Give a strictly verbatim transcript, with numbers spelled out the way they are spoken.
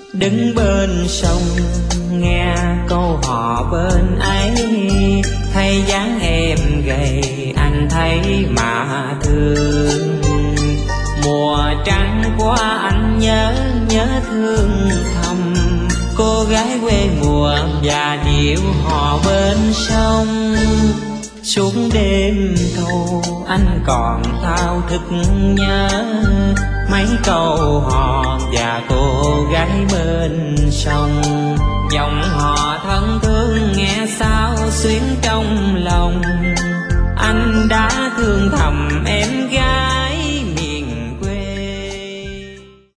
Đứng bên sông nghe câu hò bên ấy, thấy dáng em gầy anh thấy mà thương. Mùa trăng qua anh nhớ nhớ thương thầm, cô gái quê mùa và điệu hò bên sông. Suốt đêm thâu anh còn thao thức nhớ mấy câu hò và cô gái bên sông.